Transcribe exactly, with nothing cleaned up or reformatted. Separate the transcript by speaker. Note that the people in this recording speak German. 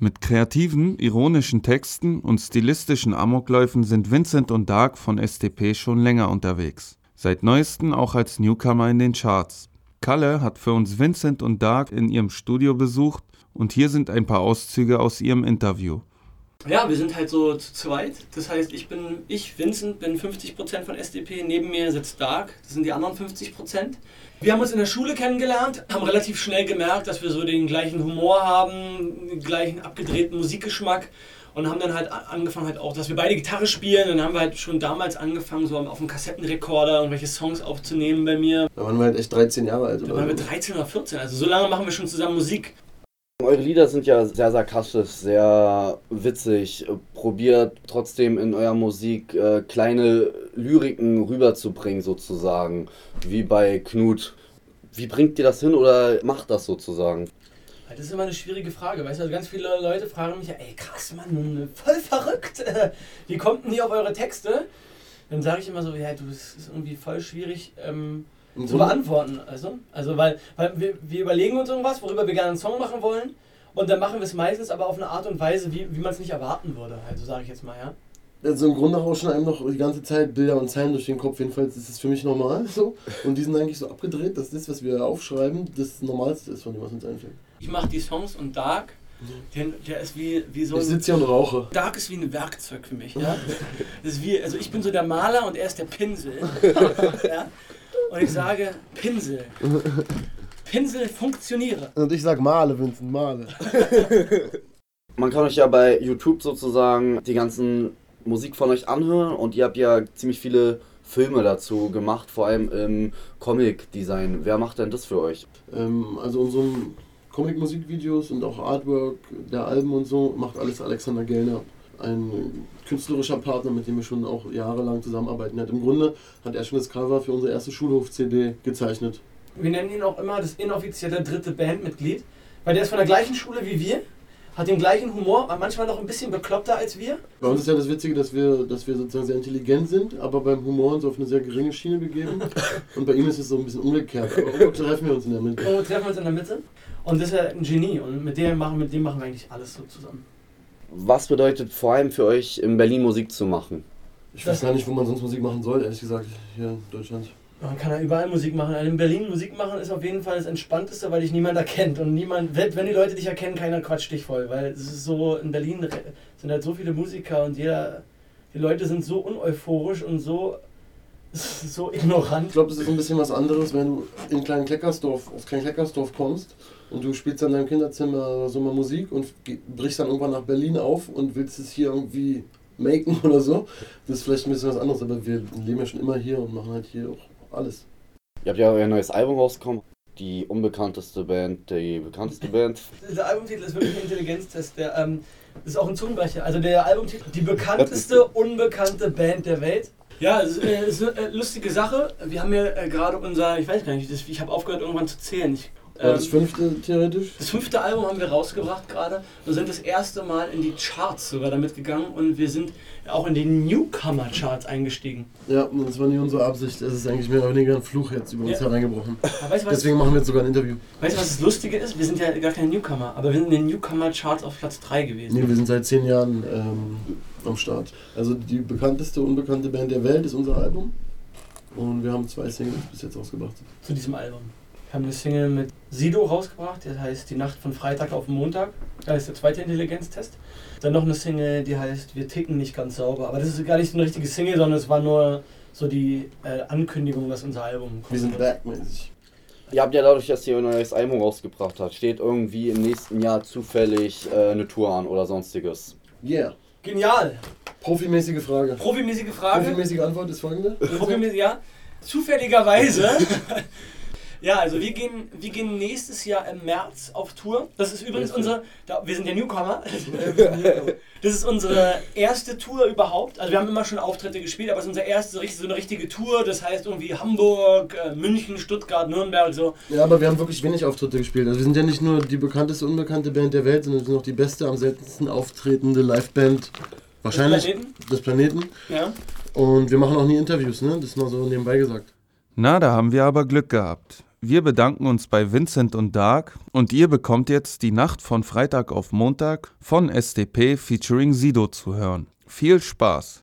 Speaker 1: Mit kreativen, ironischen Texten und stilistischen Amokläufen sind Vincent und Dark von S T P schon länger unterwegs. Seit neuestem auch als Newcomer in den Charts. Kalle hat für uns Vincent und Dark in ihrem Studio besucht und hier sind ein paar Auszüge aus ihrem Interview.
Speaker 2: Ja, wir sind halt so zu zweit. Das heißt, ich bin, ich, Vincent, bin fünfzig Prozent von S T P, neben mir sitzt Dark, das sind die anderen fünfzig Prozent. Wir haben uns in der Schule kennengelernt, haben relativ schnell gemerkt, dass wir so den gleichen Humor haben, den gleichen abgedrehten Musikgeschmack und haben dann halt angefangen halt auch, dass wir beide Gitarre spielen. Dann haben wir halt schon damals angefangen, so auf dem Kassettenrekorder irgendwelche Songs aufzunehmen bei mir.
Speaker 3: Da waren wir halt echt dreizehn Jahre alt.
Speaker 2: Da waren wir dreizehn oder vierzehn, also so lange machen wir schon zusammen Musik.
Speaker 4: Eure Lieder sind ja sehr sarkastisch, sehr witzig. Probiert trotzdem in eurer Musik äh, kleine Lyriken rüberzubringen sozusagen, wie bei Knut. Wie bringt ihr das hin oder macht das sozusagen?
Speaker 2: Das ist immer eine schwierige Frage, weißt du, also ganz viele Leute fragen mich ja, ey krass Mann, voll verrückt, wie kommt denn ihr auf eure Texte? Dann sage ich immer so, ja, du, es ist irgendwie voll schwierig, ähm, zu beantworten, also, also weil, weil wir, wir überlegen uns irgendwas, worüber wir gerne einen Song machen wollen und dann machen wir es meistens aber auf eine Art und Weise, wie, wie man es nicht erwarten würde, also sage ich jetzt mal, ja.
Speaker 3: Also im Grunde rauschen einem noch die ganze Zeit Bilder und Zeilen durch den Kopf, jedenfalls ist es für mich normal so und die sind eigentlich so abgedreht, dass das, was wir aufschreiben, das Normalste ist von dem, was uns einfällt.
Speaker 2: Ich mache die Songs und Dark, der, der ist wie, wie so
Speaker 3: ich sitze hier und rauche.
Speaker 2: Dark ist wie ein Werkzeug für mich, ja. Das ist wie, also ich bin so der Maler und er ist der Pinsel, ja. Und ich sage, Pinsel. Pinsel, funktioniere.
Speaker 3: Und ich sag male, Vincent, male.
Speaker 4: Man kann euch ja bei YouTube sozusagen die ganzen Musik von euch anhören und ihr habt ja ziemlich viele Filme dazu gemacht, vor allem im Comic-Design. Wer macht denn das für euch?
Speaker 3: Ähm, also unsere Comic-Musikvideos und auch Artwork der Alben und so macht alles Alexander Gellner. Ein künstlerischer Partner, mit dem wir schon auch jahrelang zusammenarbeiten. Hat. Im Grunde hat er schon das Cover für unsere erste Schulhof-C D gezeichnet.
Speaker 2: Wir nennen ihn auch immer das inoffizielle dritte Bandmitglied, weil der ist von der gleichen Schule wie wir, hat den gleichen Humor, aber manchmal noch ein bisschen bekloppter als wir.
Speaker 3: Bei uns ist ja das Witzige, dass wir, dass wir sozusagen sehr intelligent sind, aber beim Humor uns auf eine sehr geringe Schiene begeben. Und bei ihm ist es so ein bisschen umgekehrt. Aber irgendwo treffen wir uns in der Mitte.
Speaker 2: Irgendwo treffen wir uns in der Mitte. Und das ist ja ein Genie und mit dem machen, mit dem machen wir eigentlich alles so zusammen.
Speaker 4: Was bedeutet vor allem für euch, in Berlin Musik zu machen?
Speaker 3: Ich weiß gar nicht, wo man sonst Musik machen soll, ehrlich gesagt, hier in Deutschland.
Speaker 2: Man kann ja überall Musik machen. In Berlin Musik machen ist auf jeden Fall das Entspannteste, weil dich niemand erkennt. Und niemand, wenn die Leute dich erkennen, keiner quatscht dich voll. Weil es ist so, in Berlin sind halt so viele Musiker und jeder, die Leute sind so uneuphorisch und so, so ignorant.
Speaker 3: Ich glaube, das ist ein bisschen was anderes, wenn du in Klein-Kleckersdorf, aus Klein-Kleckersdorf kommst und du spielst dann in deinem Kinderzimmer so mal Musik und brichst dann irgendwann nach Berlin auf und willst es hier irgendwie maken oder so. Das ist vielleicht ein bisschen was anderes, aber wir leben ja schon immer hier und machen halt hier auch alles.
Speaker 4: Ihr habt ja euer neues Album rausgekommen. Die unbekannteste Band, die bekannteste Band.
Speaker 2: Der Albumtitel ist wirklich ein Intelligenztest. Der, ähm, das ist auch ein Zungenbrecher. Also der Albumtitel, die bekannteste unbekannte Band der Welt. Ja, es ist, äh, es ist eine lustige Sache. Wir haben ja äh, gerade unser, ich weiß gar nicht, das, ich habe aufgehört irgendwann zu zählen. Ich,
Speaker 3: War das fünfte theoretisch?
Speaker 2: Das fünfte Album haben wir rausgebracht gerade. Wir sind das erste Mal in die Charts sogar damit gegangen und wir sind auch in die Newcomer-Charts eingestiegen.
Speaker 3: Ja, und das war nie unsere Absicht. Es ist eigentlich mehr oder weniger ein Fluch jetzt über uns
Speaker 2: ja.
Speaker 3: hereingebrochen.
Speaker 2: Weißt,
Speaker 3: Deswegen machen wir jetzt sogar ein Interview.
Speaker 2: Weißt du, was das Lustige ist? Wir sind ja gar keine Newcomer, aber wir sind in den Newcomer-Charts auf Platz drei gewesen.
Speaker 3: Nee, wir sind seit zehn Jahren ähm, am Start. Also die bekannteste unbekannte Band der Welt ist unser Album. Und wir haben zwei Singles bis jetzt rausgebracht.
Speaker 2: Zu diesem Album. Wir haben eine Single mit Sido rausgebracht, die heißt Die Nacht von Freitag auf Montag. Das ist der zweite Intelligenztest. Dann noch eine Single, die heißt Wir ticken nicht ganz sauber. Aber das ist gar nicht so eine richtige Single, sondern es war nur so die äh, Ankündigung, dass unser Album kommt.
Speaker 3: Wir sind backmäßig.
Speaker 4: Ihr habt ja dadurch, dass ihr ein neues Album rausgebracht habt, steht irgendwie im nächsten Jahr zufällig äh, eine Tour an oder sonstiges.
Speaker 3: Yeah.
Speaker 2: Genial.
Speaker 3: Profimäßige Frage.
Speaker 2: Profimäßige Frage.
Speaker 3: Profimäßige Antwort ist folgende.
Speaker 2: Profimäßig, ja. Zufälligerweise. Ja, also wir gehen, wir gehen nächstes Jahr im März auf Tour. Das ist übrigens unsere, da, wir sind ja Newcomer. Das ist unsere erste Tour überhaupt. Also wir haben immer schon Auftritte gespielt, aber es ist unsere erste so eine richtige Tour. Das heißt irgendwie Hamburg, München, Stuttgart, Nürnberg, so.
Speaker 3: Ja, aber wir haben wirklich wenig Auftritte gespielt. Also wir sind ja nicht nur die bekannteste unbekannte Band der Welt, sondern wir sind auch die beste, am seltensten auftretende Liveband wahrscheinlich
Speaker 2: des Planeten.
Speaker 3: des Planeten.
Speaker 2: Ja.
Speaker 3: Und wir machen auch nie Interviews, ne? Das ist nur so nebenbei gesagt.
Speaker 1: Na, da haben wir aber Glück gehabt. Wir bedanken uns bei Vincent und Dark und ihr bekommt jetzt die Nacht von Freitag auf Montag von S T P featuring Sido zu hören. Viel Spaß!